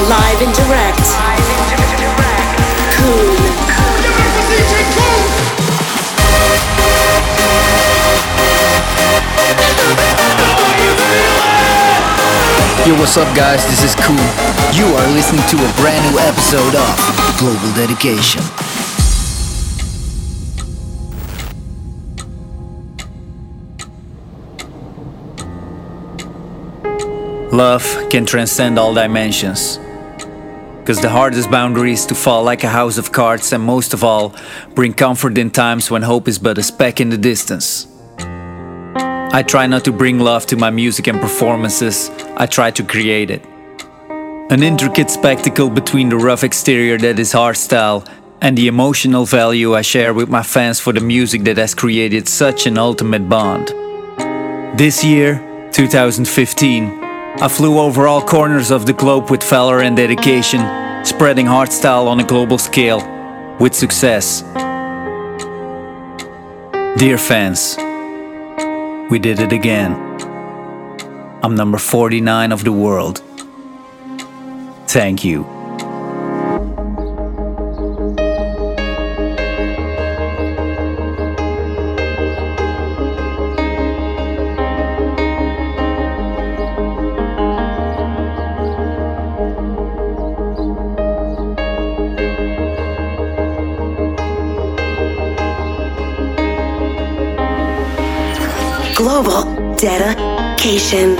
Live and direct. Cool. Yo, what's up guys, this is Cool. You are listening to a brand new episode of Global Dedication. Love can transcend all dimensions, cause the hardest boundary is to fall like a house of cards, and most of all, bring comfort in times when hope is but a speck in the distance. I try not to bring love to my music and performances, I try to create it. An intricate spectacle between the rough exterior that is hardstyle and the emotional value I share with my fans for the music that has created such an ultimate bond. This year, 2015, I flew over all corners of the globe with valor and dedication, spreading hardstyle on a global scale, with success. Dear fans, we did it again. I'm number 49 of the world. Thank you. Global Dedication.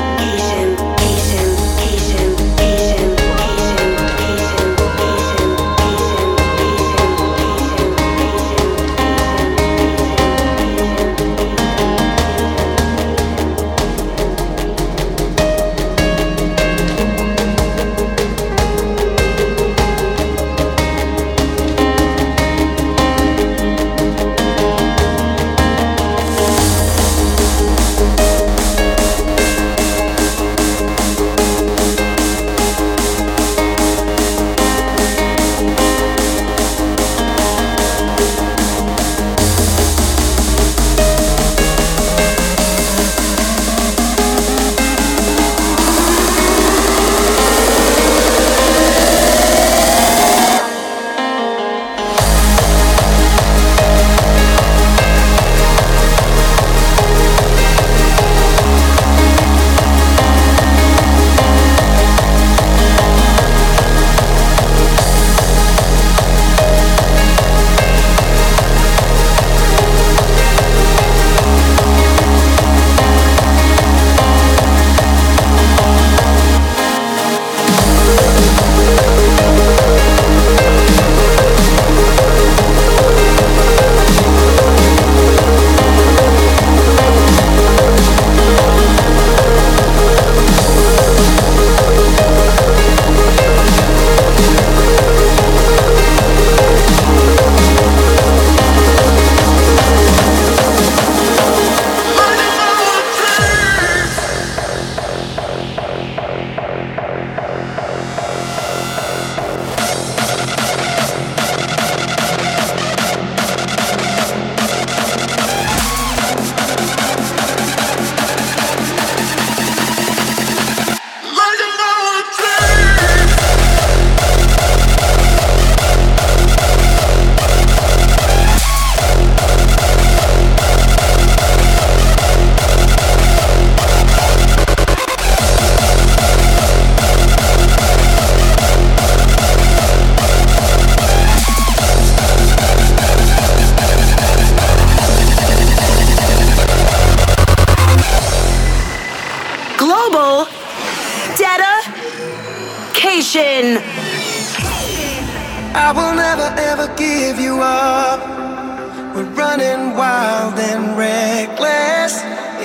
I will never ever give you up. We're running wild and reckless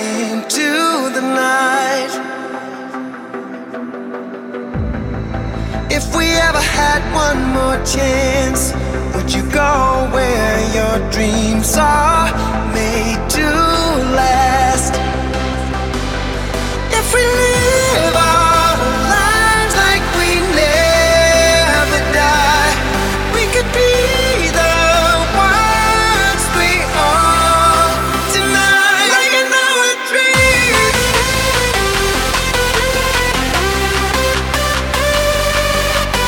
into the night. If we ever had one more chance, would you go where your dreams are made to last? If we live our lives like we never die, we could be the ones we are tonight. Like in our dreams.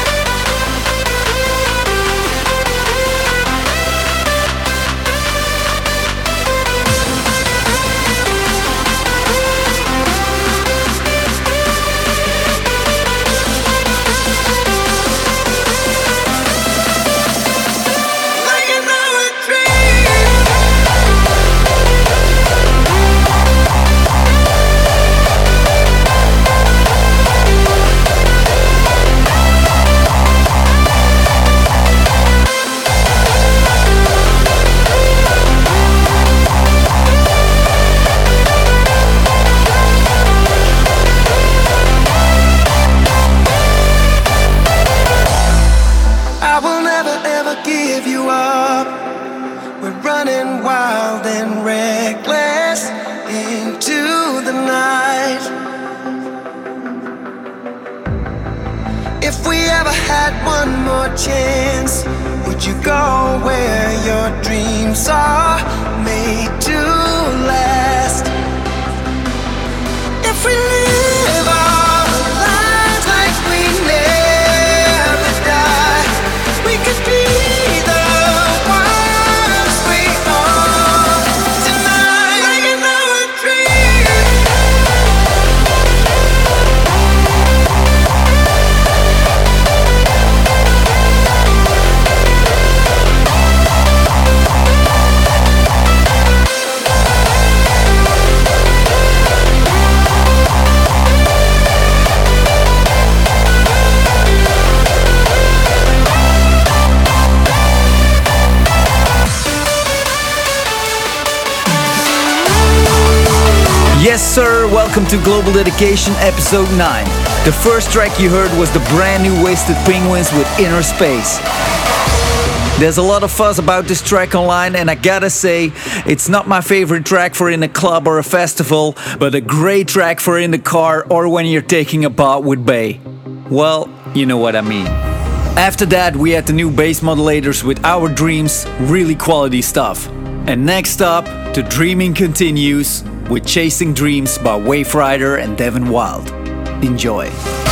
more chance? Would you go where your dreams are made to last? If we live our lives like we never die, we could be the ones we are tonight. Like in our dreams. Yes, sir, welcome to Global Dedication Episode 9. The first track you heard was the brand new Wasted Penguins with Inner Space. There's a lot of fuzz about this track online, and I gotta say, it's not my favorite track for in a club or a festival, but a great track for in the car or when you're taking a bath with Bay. Well, you know what I mean. After that, we had the new bass modulators with Our Dreams, really quality stuff. And next up, the dreaming continues with Chasing Dreams by Wave Rider and Devin Wild. Enjoy.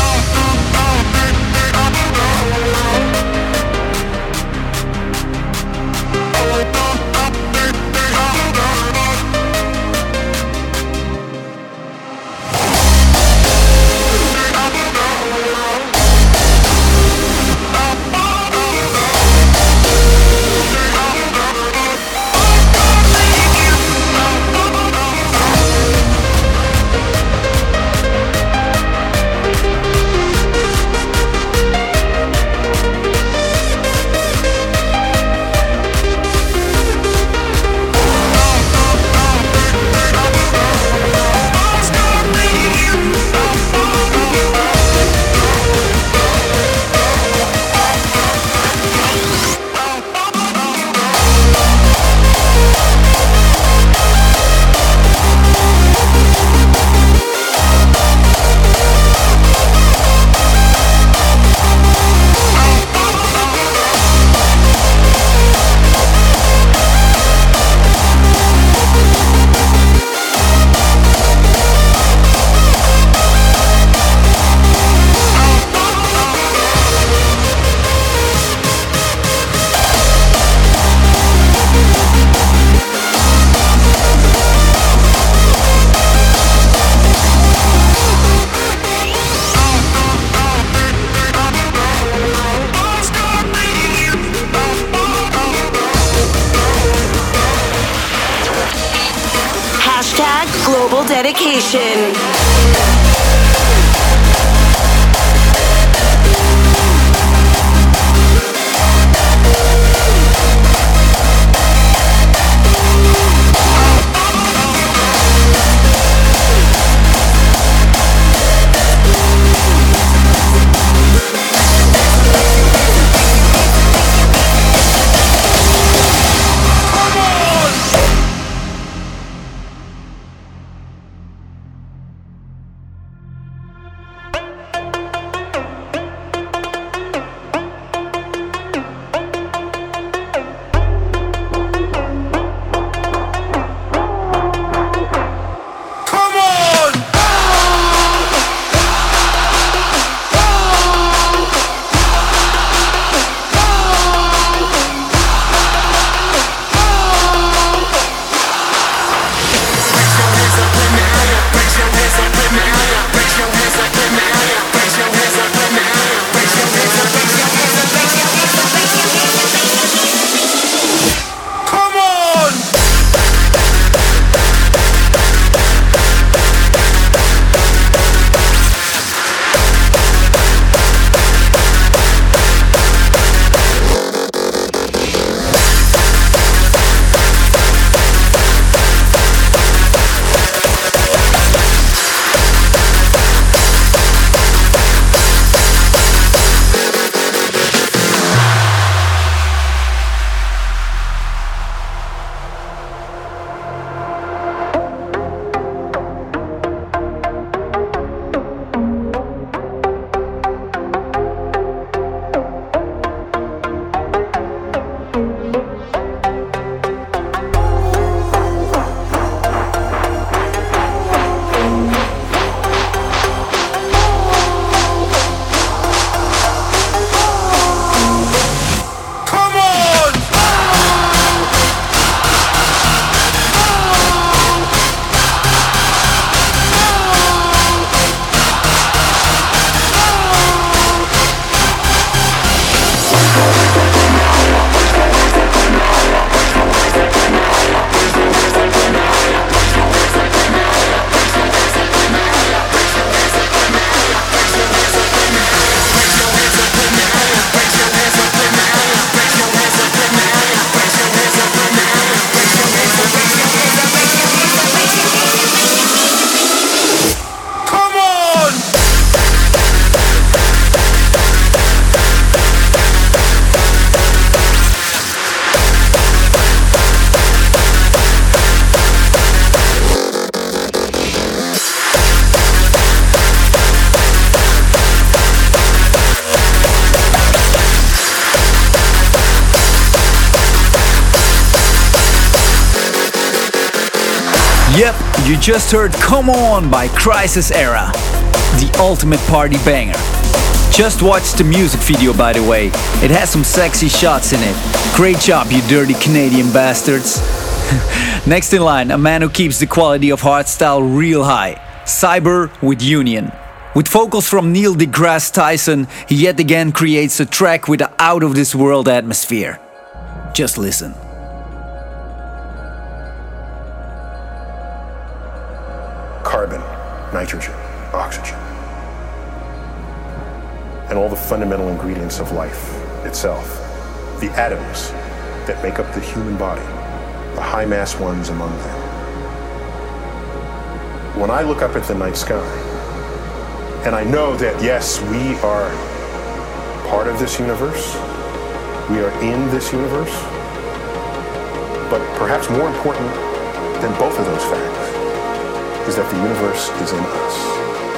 Global Dedication. Yep, you just heard Come On by Crisis Era, the ultimate party banger. Just watch the music video, by the way. It has some sexy shots in it. Great job, you dirty Canadian bastards. Next in line, a man who keeps the quality of hardstyle real high. Cyber with Union. With vocals from Neil deGrasse Tyson, he yet again creates a track with an out-of-this-world atmosphere. Just listen. Carbon, nitrogen, oxygen, and all the fundamental ingredients of life itself, the atoms that make up the human body, the high mass ones among them. When I look up at the night sky, and I know that yes, we are part of this universe, we are in this universe, but perhaps more important than both of those facts is that the universe is in us.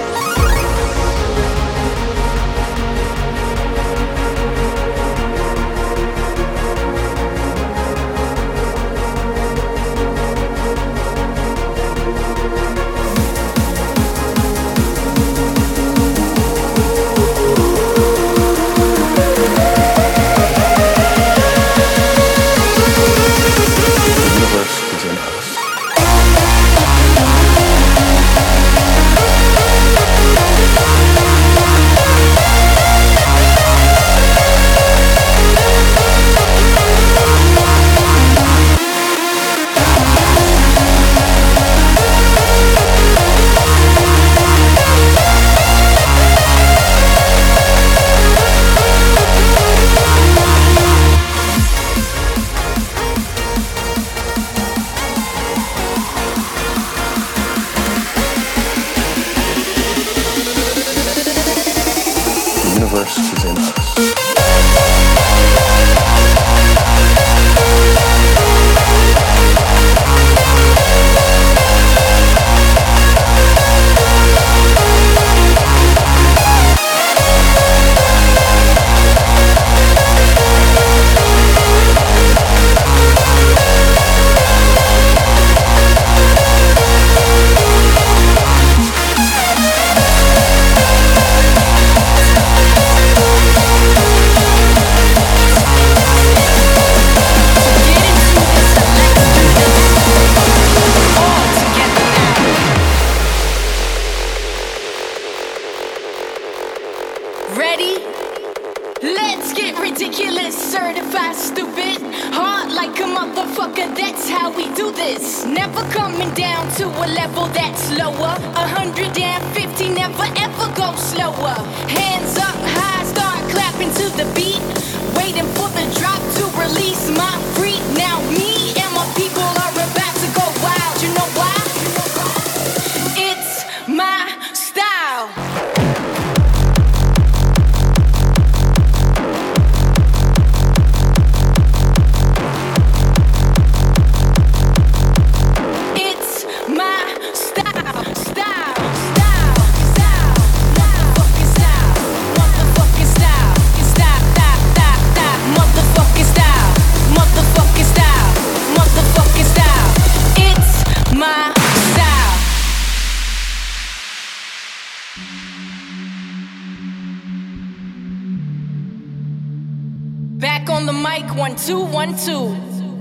Back on the mic, 1 2 1 2.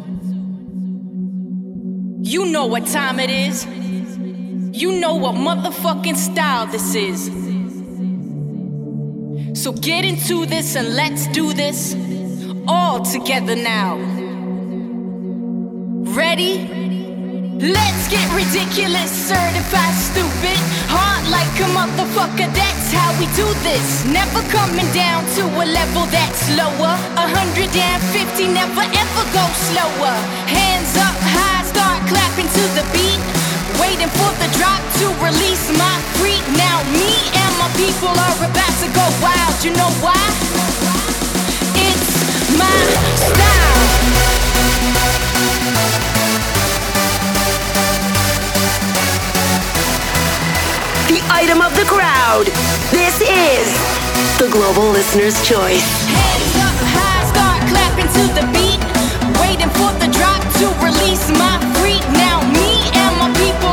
You know what time it is. You know what motherfucking style this is. So get into this and let's do this all together now. Ready? Let's get ridiculous, certified stupid. Hard like a motherfucker, that's how we do this. Never coming down to a level that's lower. 150, never ever go slower. Hands up high, start clapping to the beat. Waiting for the drop to release my freak. Now me and my people are about to go wild. You know why? It's my style. The item of the crowd. This is the Global Listener's Choice. Hands up high, start clapping to the beat. Waiting for the drop to release my freak. Now me and my people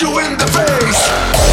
you in the face.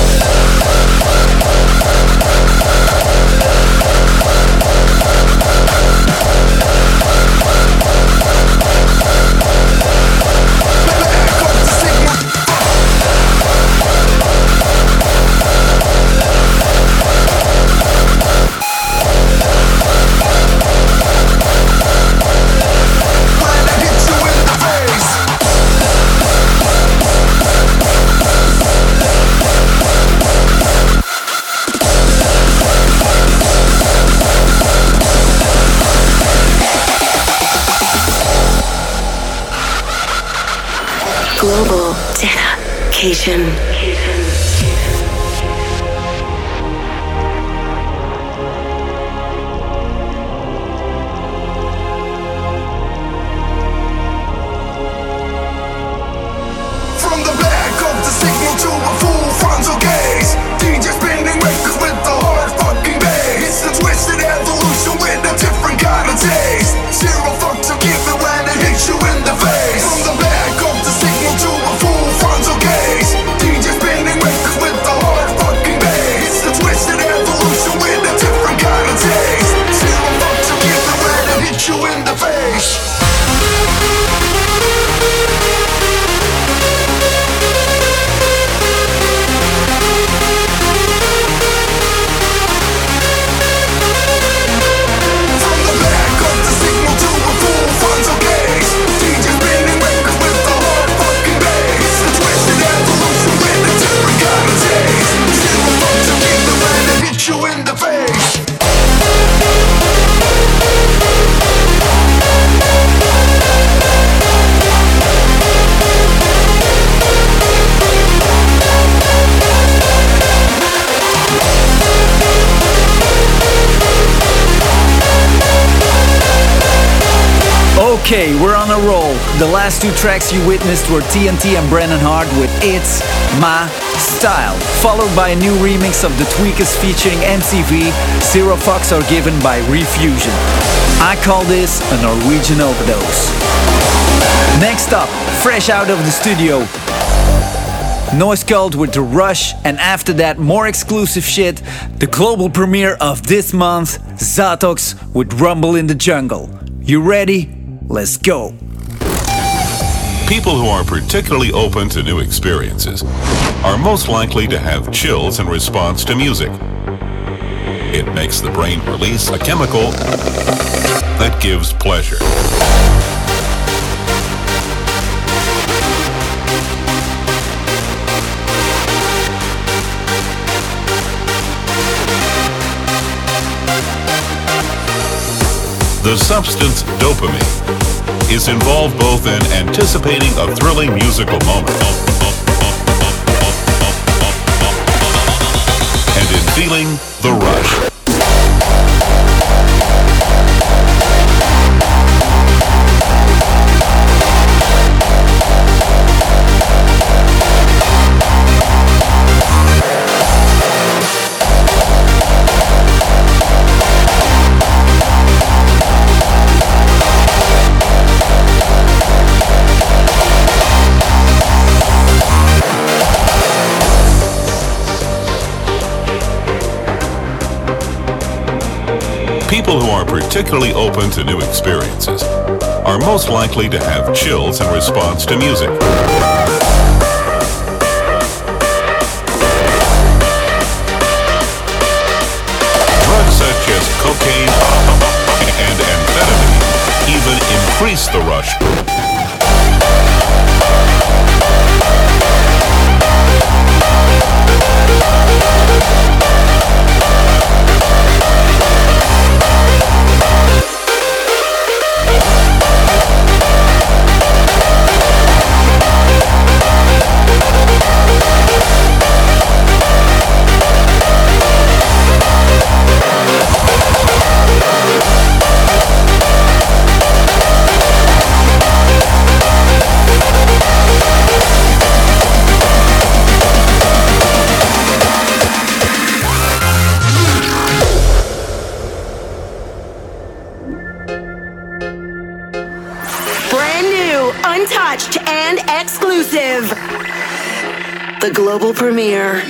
Global dedication. From the back of the signal to a full frontal gaze, DJ spinning records with the hard fucking bass. It's a twisted evolution with a different kind of taste. Zero fucks are given when it hits you in the face. From the back of the signal to a full frontal gaze, DJ spinning records with the hard fucking bass. It's a twisted evolution with a different kind of taste. Zero fucks are given when it hits you in the face. You in the face. Okay, we're on a roll. The last two tracks you witnessed were TNT and Brennan Hart with It's My Style, followed by a new remix of The Tweakers featuring MCV, Zero Fucks Are Given by Refusion. I call this a Norwegian overdose. Next up, fresh out of the studio, Noise Cult with The Rush, and after that more exclusive shit, the global premiere of this month, Zatox with Rumble in the Jungle. You ready? Let's go. People who are particularly open to new experiences are most likely to have chills in response to music. It makes the brain release a chemical that gives pleasure. The substance dopamine is involved both in anticipating a thrilling musical moment and in feeling the rush. People who are particularly open to new experiences are most likely to have chills in response to music. Drugs such as cocaine and amphetamine even increase the rush. Brand new, untouched, and exclusive. The global premiere.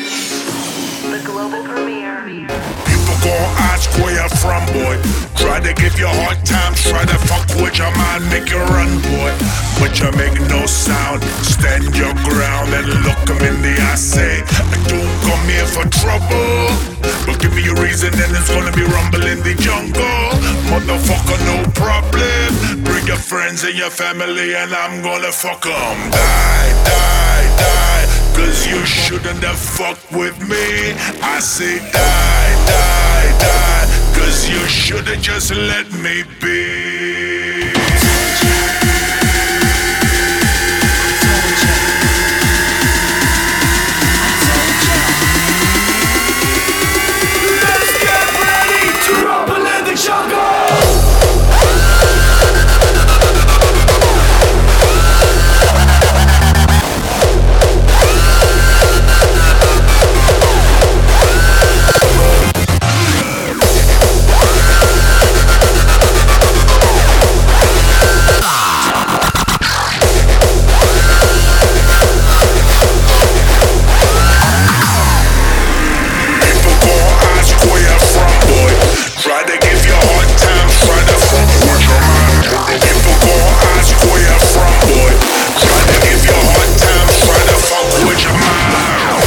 People gon' ask where you're from, boy. Try to give you hard times, try to fuck with your mind, make you run, boy. But you make no sound, stand your ground and look them in the eye, say, I don't come here for trouble, but give me a reason and it's gonna be rumble in the jungle. Motherfucker, no problem. Bring your friends and your family and I'm gonna fuck them. Die, die, die, cause you shouldn't have fucked with me. I say die, die, die, cause you should've just let me be. Let's get ready to rumble in the jungle. Try to give you hard time, try to fuck with your mind. People gon' ask where you're from, boy. Try to give you hard time, try to fuck with your mind.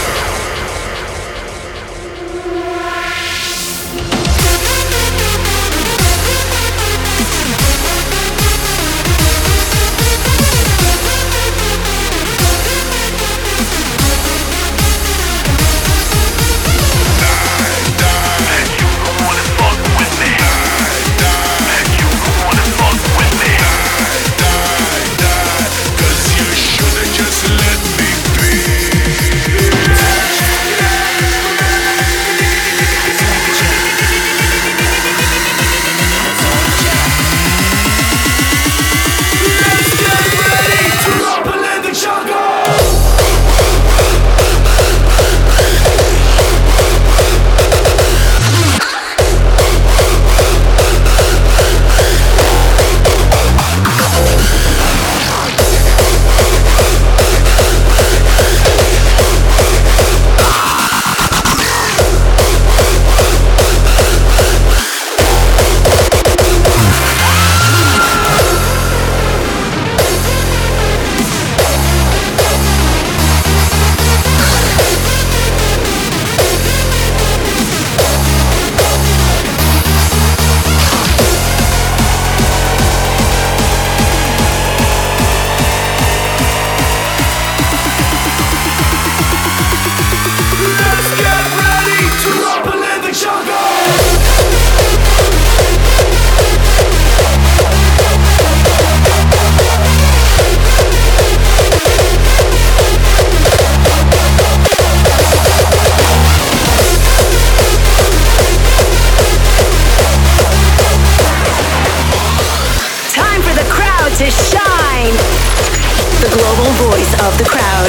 To shine. The global voice of the crowd.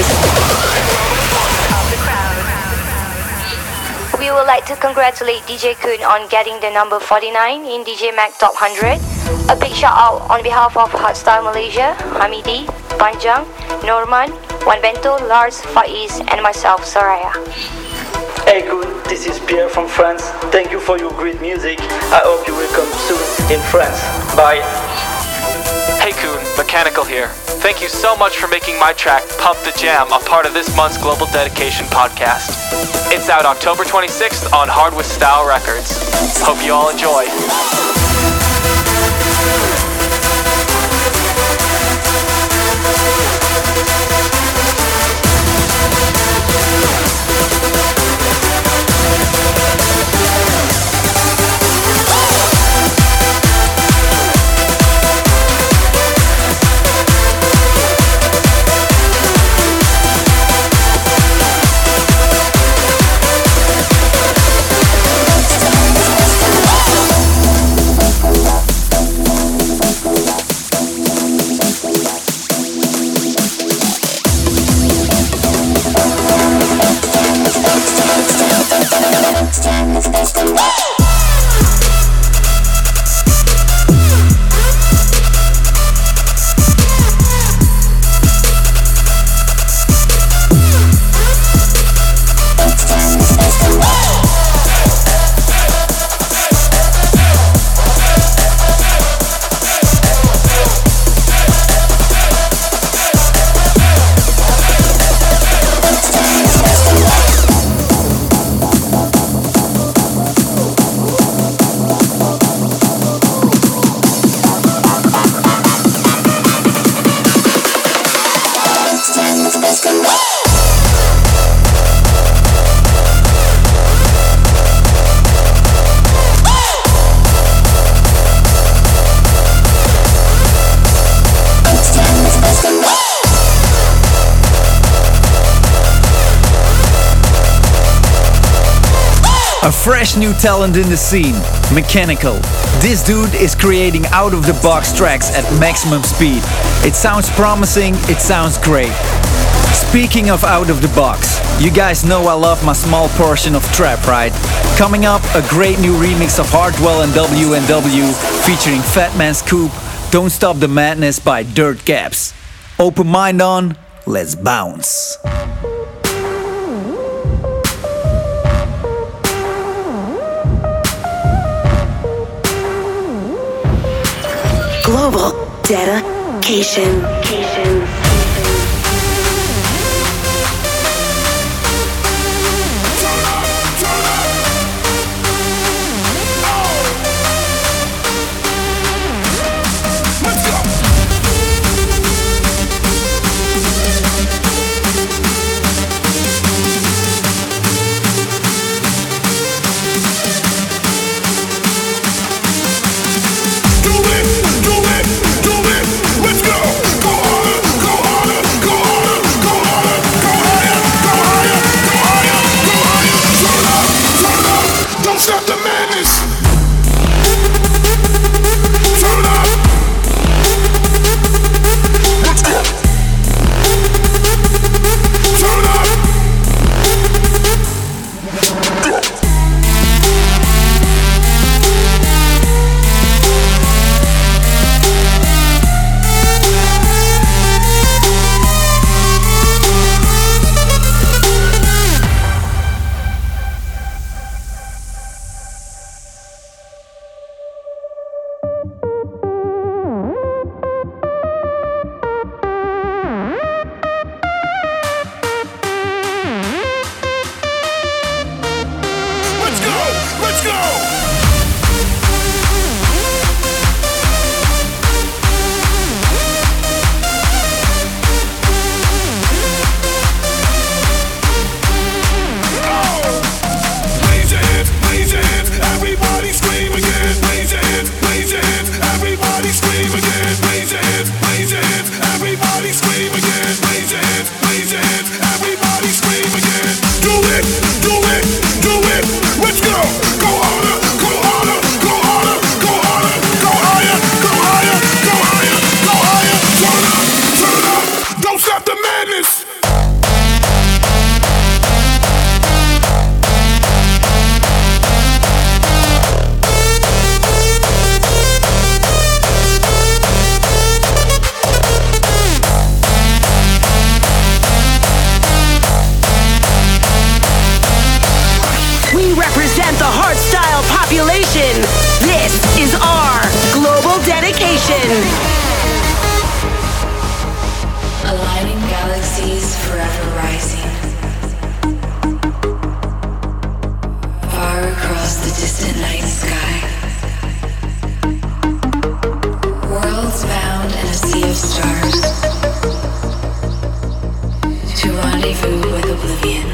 We would like to congratulate DJ Kun on getting the number 49 in DJ Mag Top 100. A big shout out on behalf of Hardstyle Malaysia, Hamidi, Panjang, Norman, Wan Bento, Lars, Faiz, and myself, Soraya. Hey Kun, this is Pierre from France. Thank you for your great music. I hope you will come soon in France. Bye. Hey Kun, Mechanical here. Thank you so much for making my track, Pump the Jam, a part of this month's Global Dedication podcast. It's out October 26th on Hard With Style Records. Hope you all enjoy. A fresh new talent in the scene, Mechanical. This dude is creating out-of-the-box tracks at maximum speed. It sounds promising, it sounds great. Speaking of out-of-the-box, you guys know I love my small portion of trap, right? Coming up, a great new remix of Hardwell and W&W featuring Fat Man Scoop, Don't Stop the Madness by Dirt Caps. Open mind on, let's bounce. Global dedication. Aligning galaxies forever rising. Far across the distant night sky. Worlds bound in a sea of stars. To rendezvous with oblivion.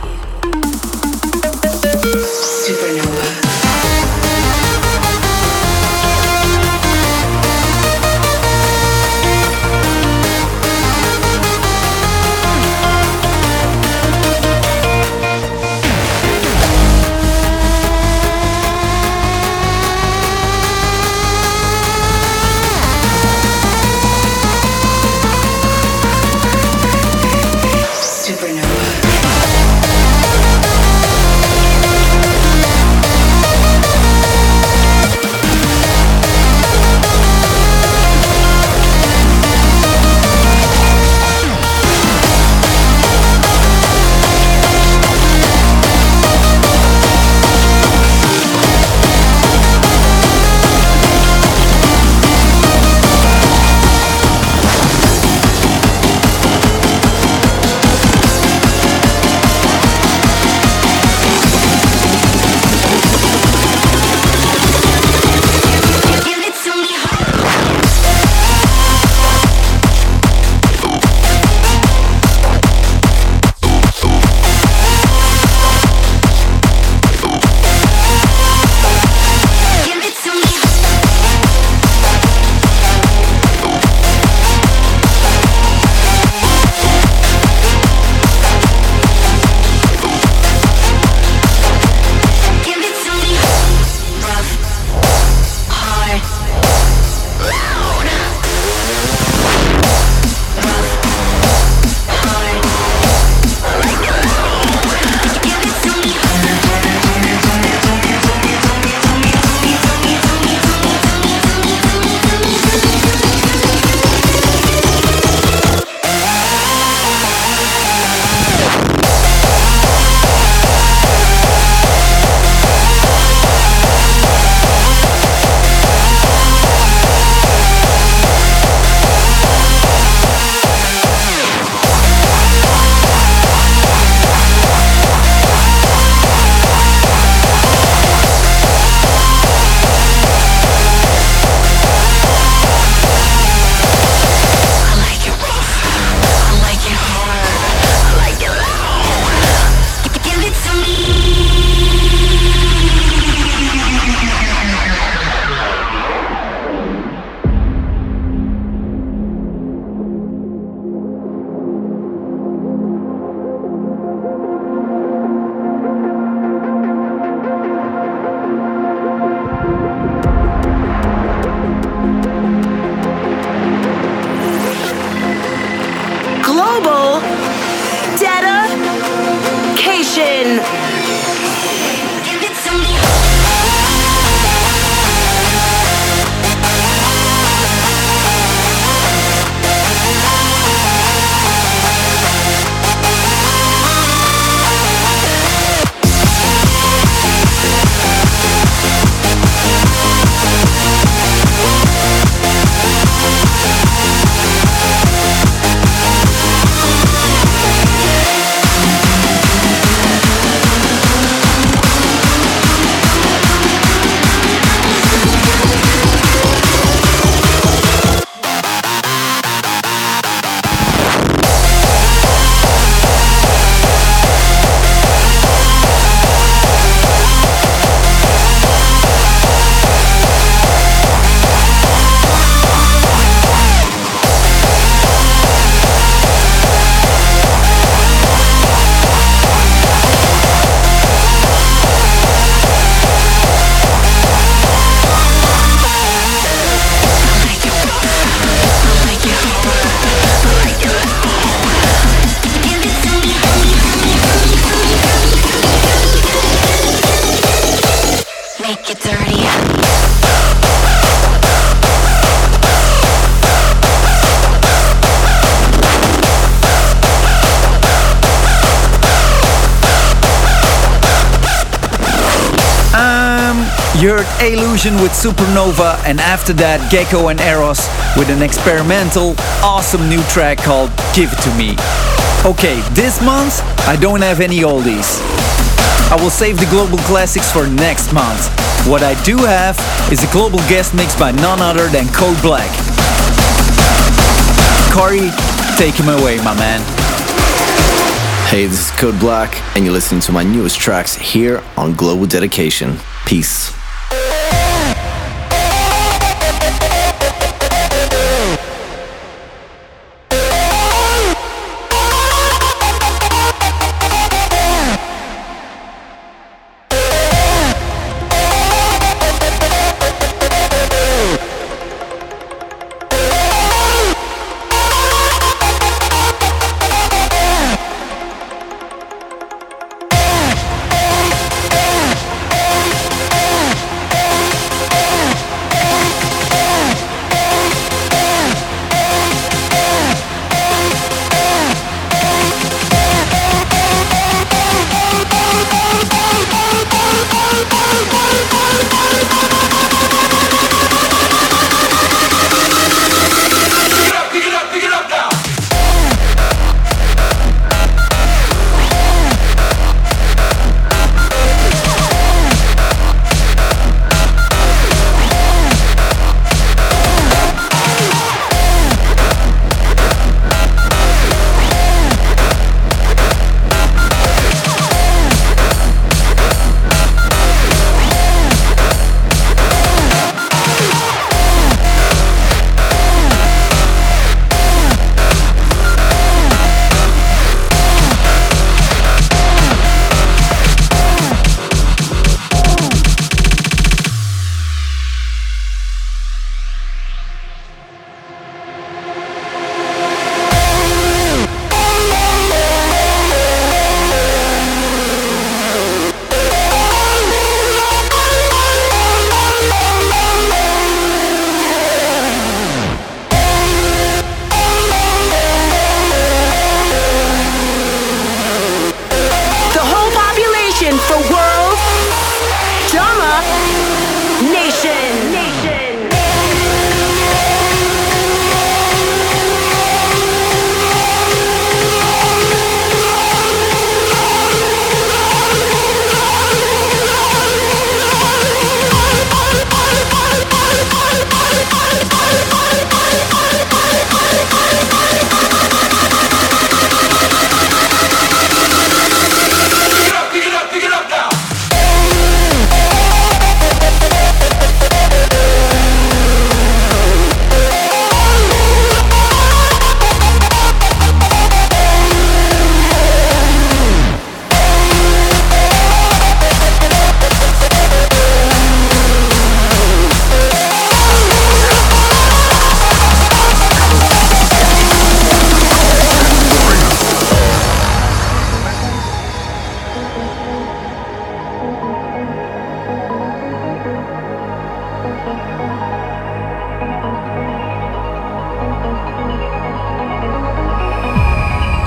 Supernova. Supernova. Global Dedication. You heard Illusion with Supernova, and after that Gecko and Eros with an experimental, awesome new track called Give It To Me. Okay, this month I don't have any oldies. I will save the global classics for next month. What I do have is a global guest mix by none other than Code Black. Corey, take him away, my man. Hey, this is Code Black, and you're listening to my newest tracks here on Global Dedication. Peace.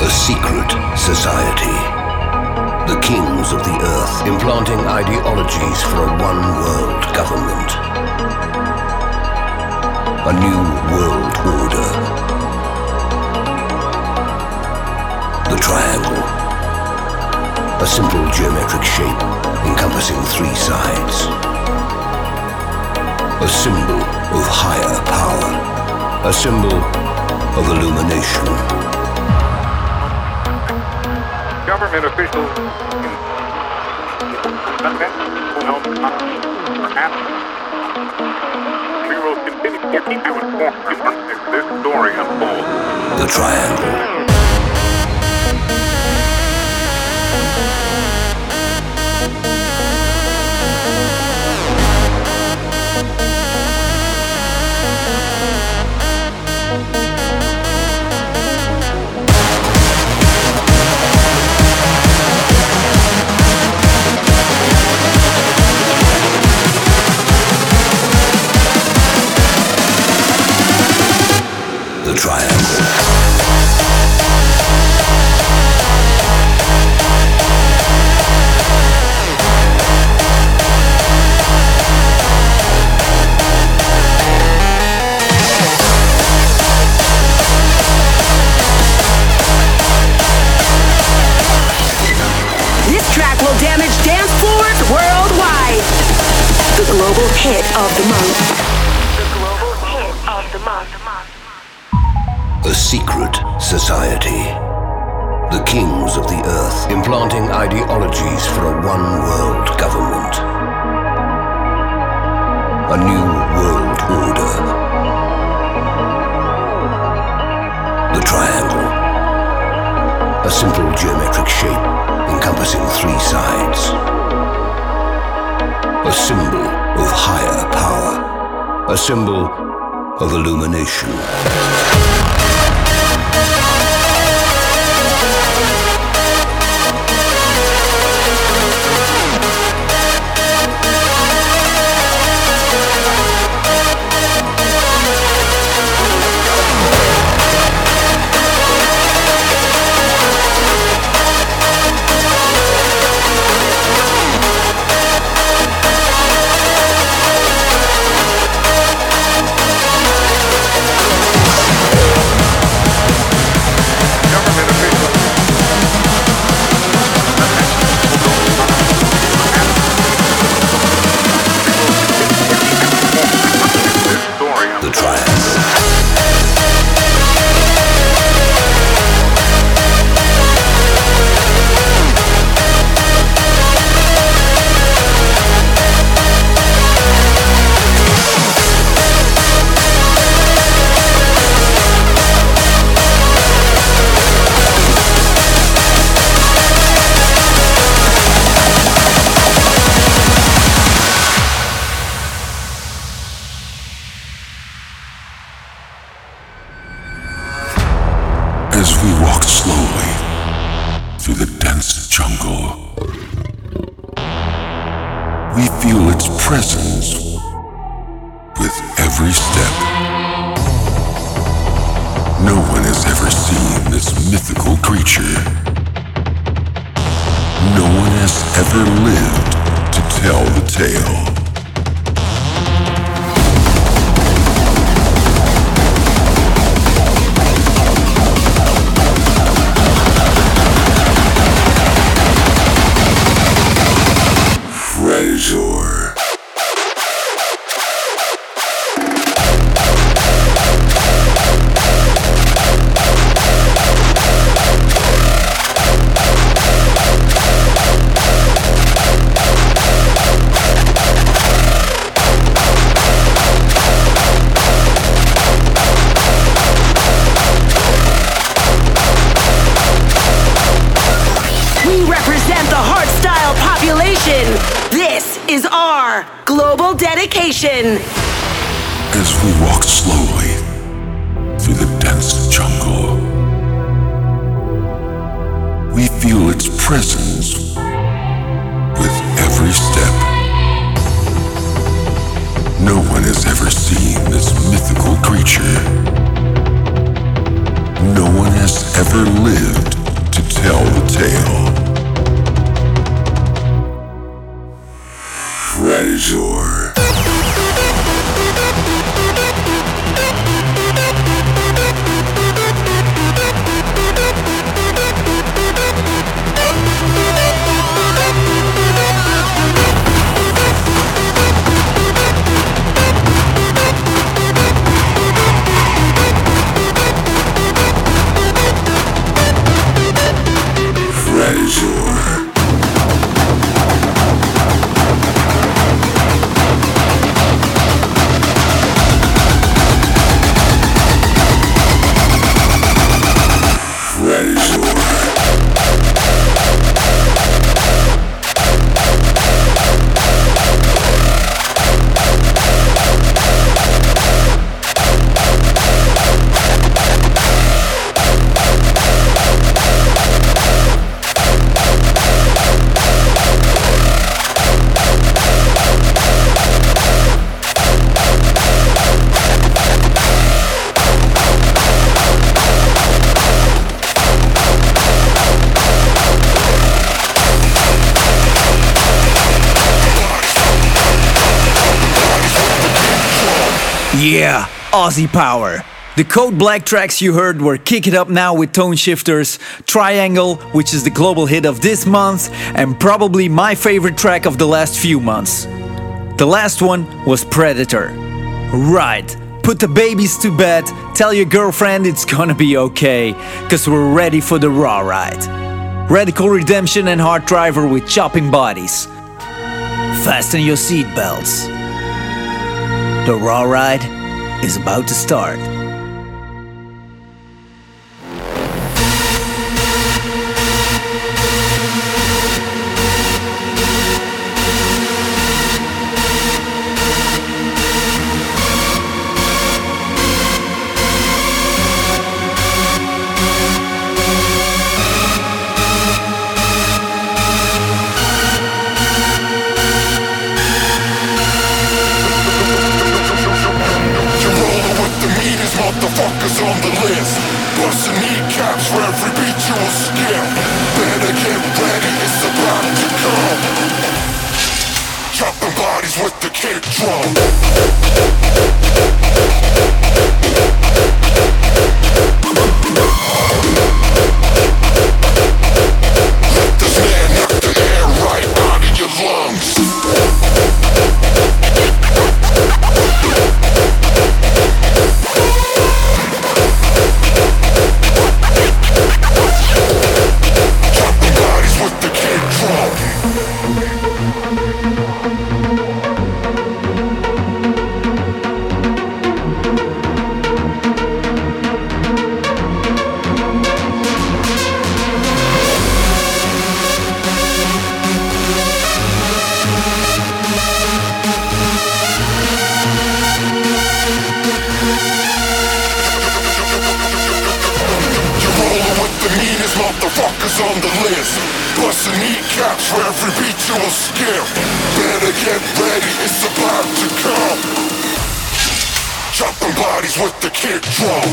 secret society. The kings of the earth implanting ideologies for a one-world government. A new world order. The triangle. A simple geometric shape encompassing three sides. A symbol of higher power. A symbol of illumination. Government officials we will continue to keep you informed as this story unfolds. The triangle. The triangle. This track will damage dance floors worldwide. The global hit of the month. The global hit of the month. A secret society. The kings of the earth implanting ideologies for a one-world government. A new world order. The triangle. A simple geometric shape encompassing three sides. A symbol of higher power. A symbol of illumination. As we walk slowly through the dense jungle, we feel its presence with every step. No one has ever seen this mythical creature. No one has ever lived to tell the tale. Predator. We represent the hardstyle population. This is our global dedication. As we walk slowly through the dense jungle, we feel its presence with every step. No one has ever seen this mythical creature. No one has ever lived tale. Predator. Yeah, Aussie power. The Code Black tracks you heard were Kick It Up Now with Tone Shifters, Triangle, which is the global hit of this month, and probably my favorite track of the last few months. The last one was Predator. Right, put the babies to bed, tell your girlfriend it's gonna be okay, cause we're ready for the raw ride. Radical Redemption and Hard Driver with Chopping Bodies. Fasten your seatbelts. The raw ride is about to start. Motherfuckers on the list, busting kneecaps for every beat you will skip. Better get ready, it's about to come. Chopping bodies with the kick drum. Let this man knock the air right out of your lungs. Motherfuckers on the list, busting kneecaps for every beat you will skip. Better get ready, it's about to come. Chopping bodies with the kick drum.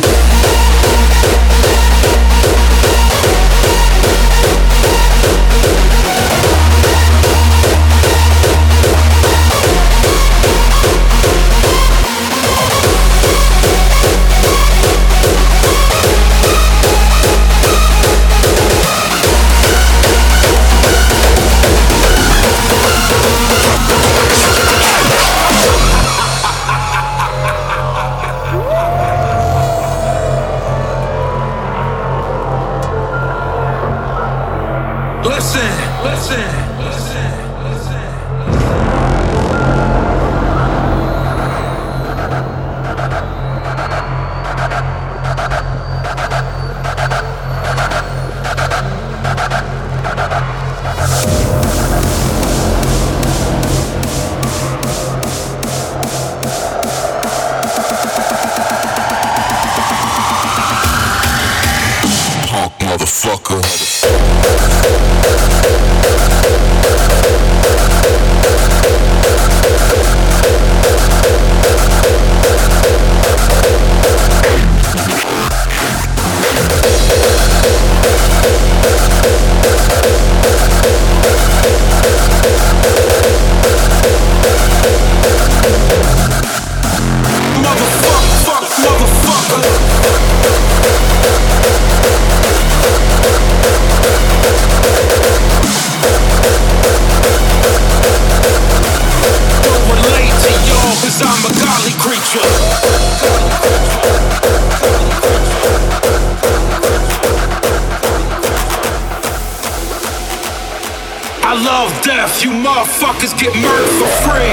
I love death, you motherfuckers get murdered for free.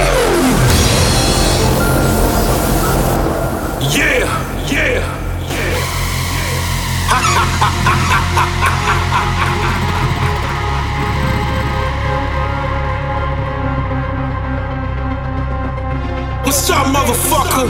Yeah, yeah, yeah. What's up, motherfucker?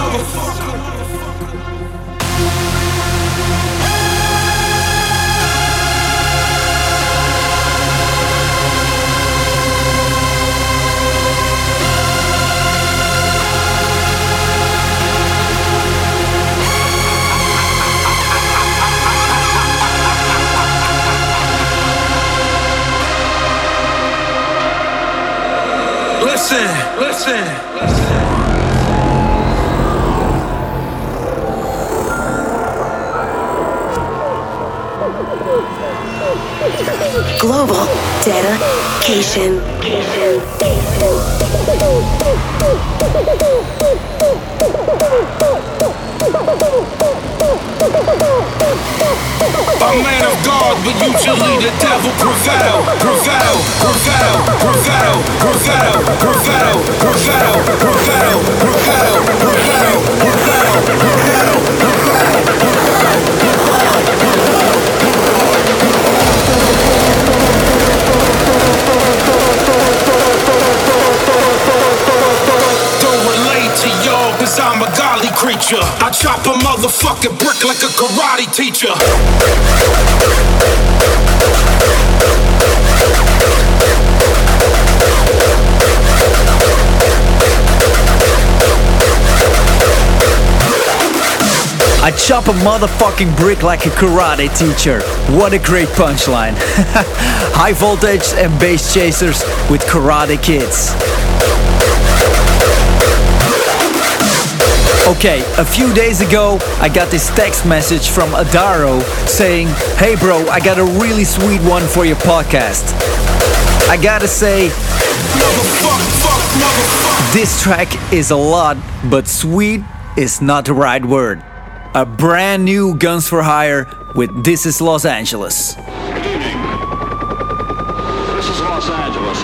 Listen. Global dedication. A man of God, but usually the devil prevail. Don't relate to y'all, cause I'm a godly creature. I chop a motherfucking brick like a karate teacher. I chop a motherfucking brick like a karate teacher. What a great punchline. High voltage and bass chasers with Karate Kids. Okay, a few days ago, I got this text message from Adaro saying, "Hey bro, I got a really sweet one for your podcast." I gotta say, this track is a lot, but sweet is not the right word. A brand new Guns for Hire with This Is Los Angeles. Good evening. This is Los Angeles.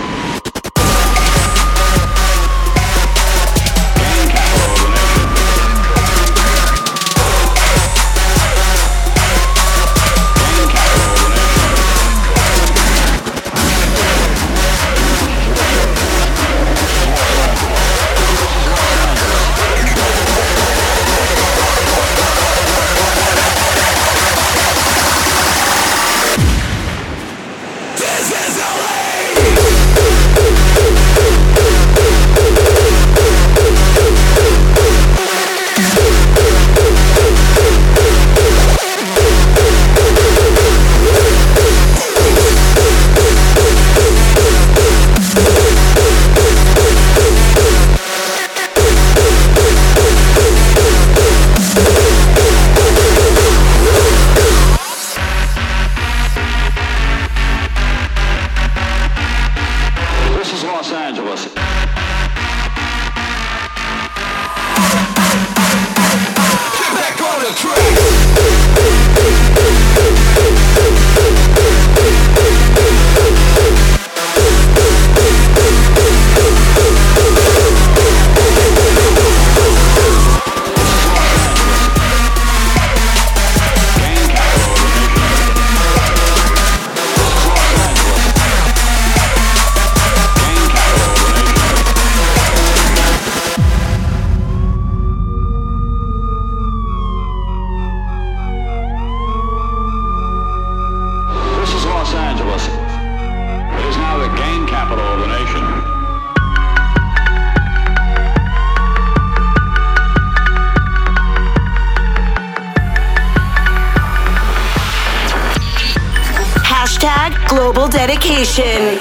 Global dedication.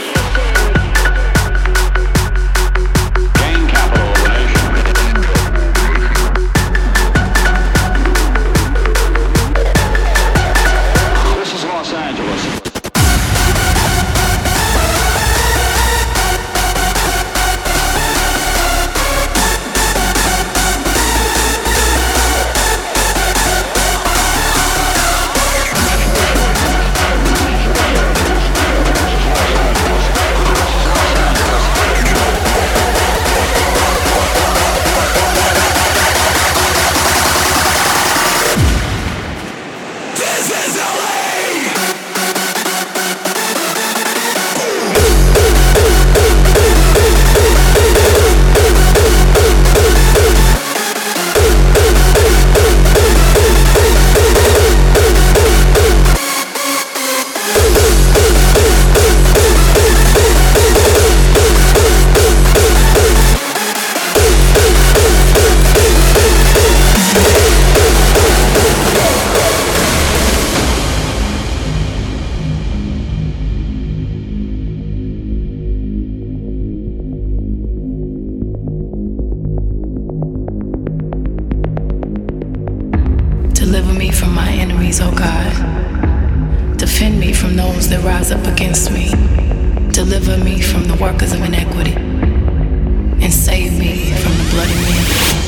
from those that rise up against me. Deliver me from the workers of inequity. And save me from the bloody men.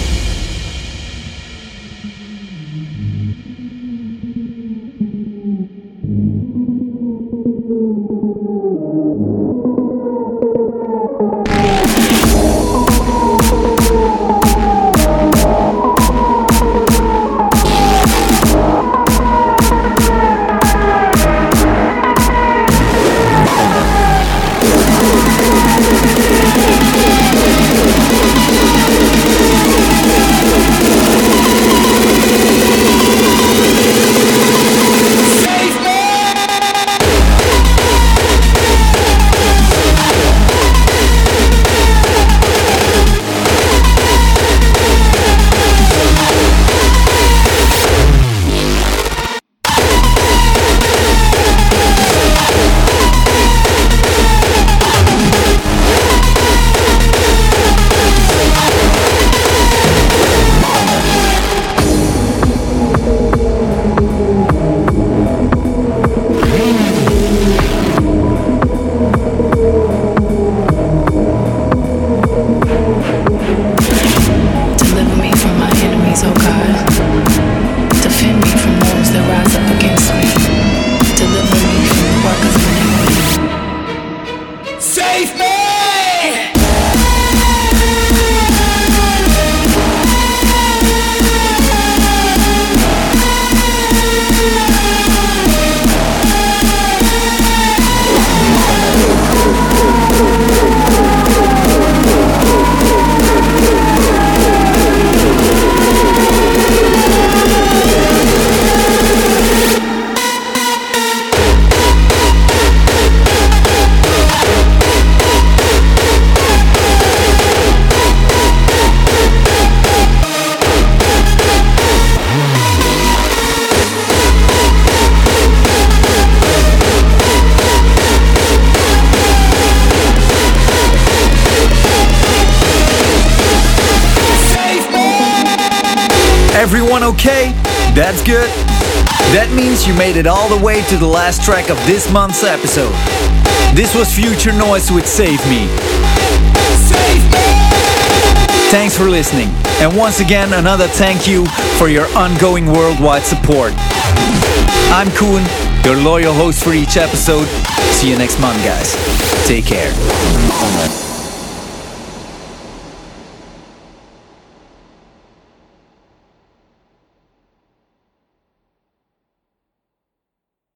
Everyone okay? That's good. That means you made it all the way to the last track of this month's episode. This was Future Noise with Save Me. Thanks for listening. And once again, another thank you for your ongoing worldwide support. I'm Koen, your loyal host for each episode. See you next month, guys. Take care.